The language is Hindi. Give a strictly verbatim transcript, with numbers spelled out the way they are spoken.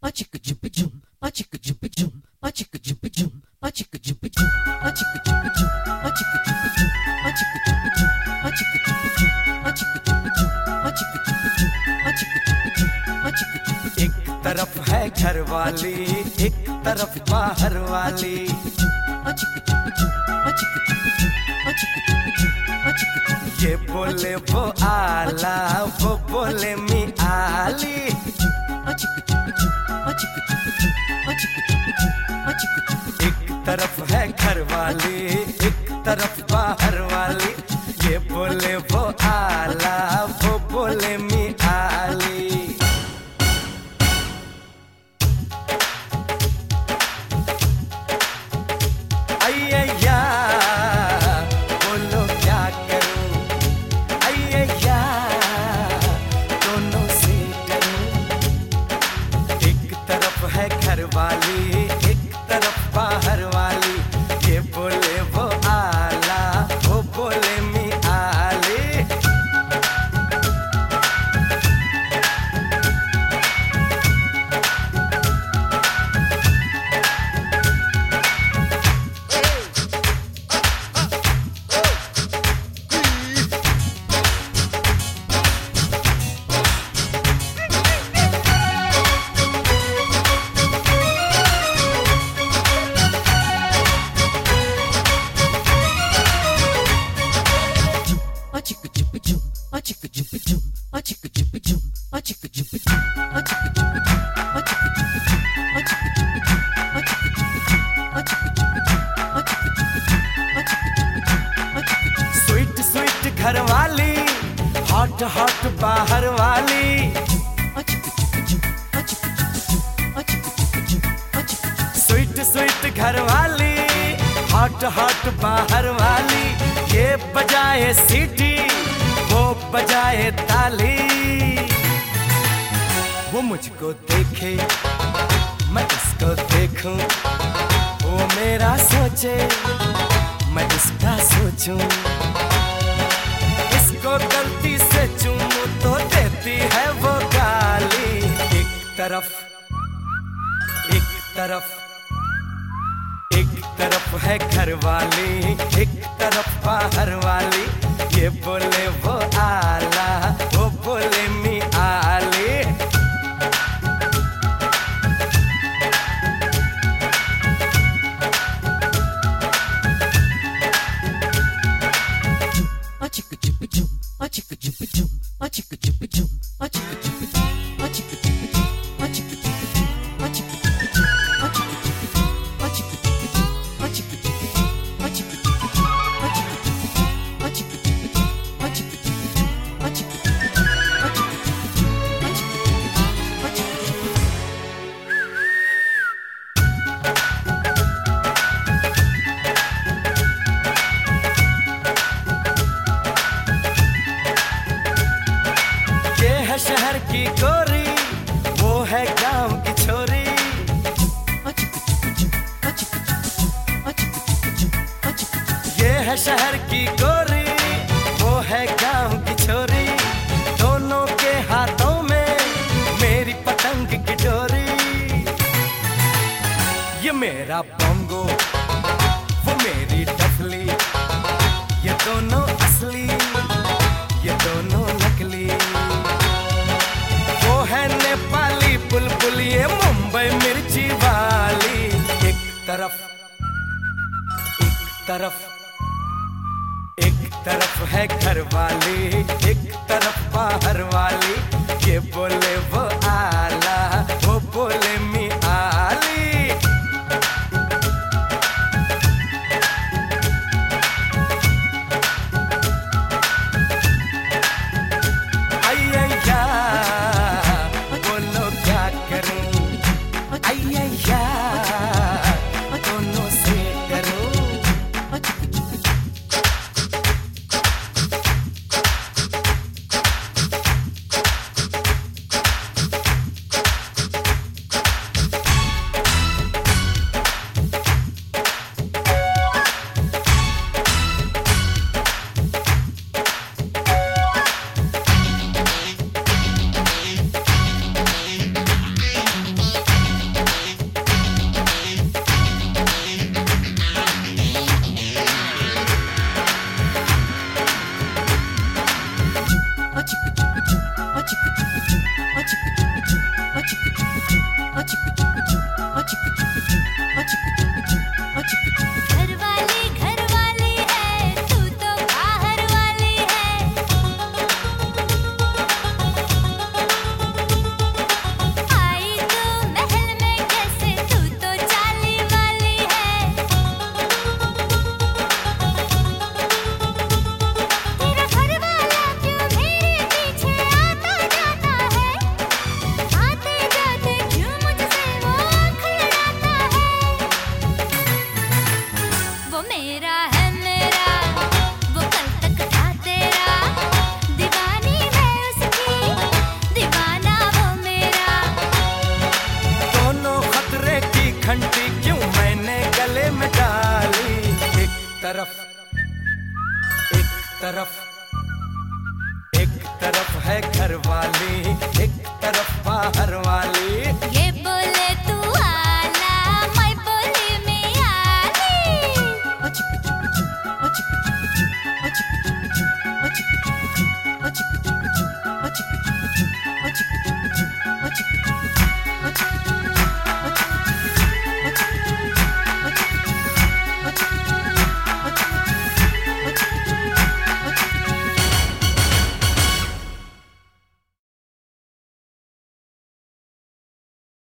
तरफ है घर वाली, एक तरफ बाहर वाली। ये बोले वो आला, वो बोले मी आली। एक तरफ है घर वाली, एक तरफ बाहर वाली। ये बोले वो आला, वो बोले मी आली। अय्या बोलो क्या करूं, अय्या दोनों से डरूं। एक तरफ है घर वाली, एक तरफ बाहर वाली। ये बोले वो आला, वो बोले मी आली। स्वीट स्वीट घर वाली, हॉट हॉट बाहर वाली। स्वीट स्वीट घर वाली, हॉट हॉट बाहर वाली। ये बजाए सीटी, वो बजाए ताली। वो मुझको देखे, मैं इसको देखूं। वो मेरा सोचे, मैं इसका सोचूं। इसको गलती से चूमूं तो देती है वो गाली। एक तरफ, एक तरफ, एक तरफ है घर वाली, एक तरफ बाहर वाली। ये बोले वो आला, वो बोले मी आली। शहर की गोरी, वो है गांव की छोरी। ये है शहर की गोरी, वो है गांव की छोरी। दोनों के हाथों में मेरी पतंग की डोरी। ये मेरा बोंगो, वो मेरी डफली। ये दोनों असली, ये दोनों नकली। वो है नेपाली बुलबुल, ये मुंबई मिर्ची वाली। एक तरफ, एक तरफ, एक तरफ है घर वाली, एक तरफ बाहर वाली। ये बोले वो आला, वो बोले मी आली। तरफ एक तरफ है घर वाली, एक तरफ बाहर वाली। ये